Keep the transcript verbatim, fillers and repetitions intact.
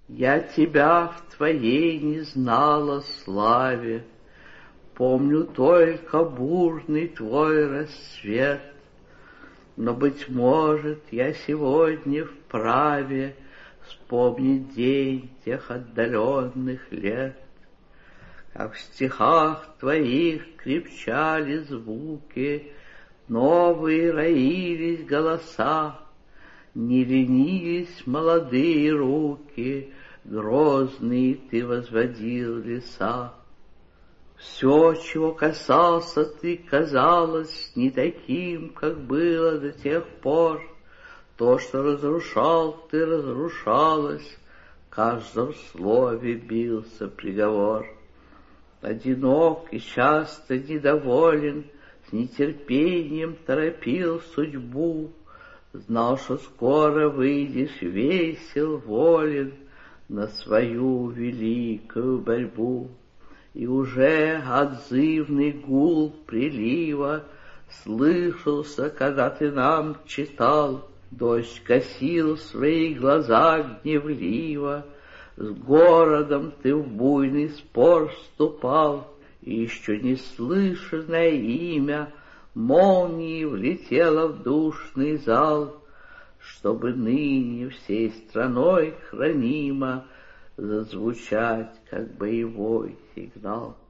Я тебя в твоей не знала славе, помню только бурный твой рассвет. Но, быть может, я сегодня вправе вспомнить день тех отдаленных лет, как в стихах твоих крепчали звуки, новые роились голоса, не ленились молодые руки, грозные ты возводил леса. Все, чего касался ты, казалось не таким, как было до тех пор. То, что разрушал ты, разрушалось, в каждом слове бился приговор. Одинок и часто недоволен, с нетерпением торопил судьбу, знал, что скоро выйдешь весел, волен на свою великую борьбу. И уже отзывный гул прилива слышался, когда ты нам читал. Дождь косил свои глаза гневливо, с городом ты в буйный спор вступал, и еще неслышанное имя молнией влетело в душный зал, чтобы ныне всей страной хранимо зазвучать, как боевой сигнал.